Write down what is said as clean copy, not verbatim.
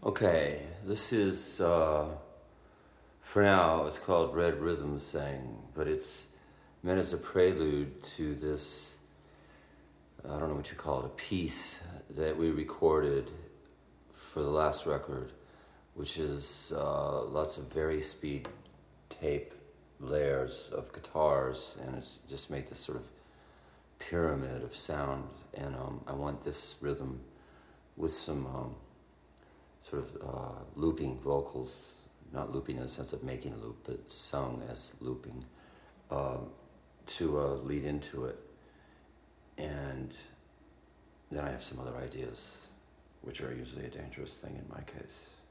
Okay, this is, for now, it's called Red Rhythm Thing, but it's meant as a prelude to this, I don't know what you call it, a piece that we recorded for the last record, which is lots of vari-speed tape layers of guitars, and it's just made this sort of pyramid of sound, and I want this rhythm with some sort of looping vocals, not looping in the sense of making a loop, but sung as looping, to lead into it. And then I have some other ideas, which are usually a dangerous thing in my case.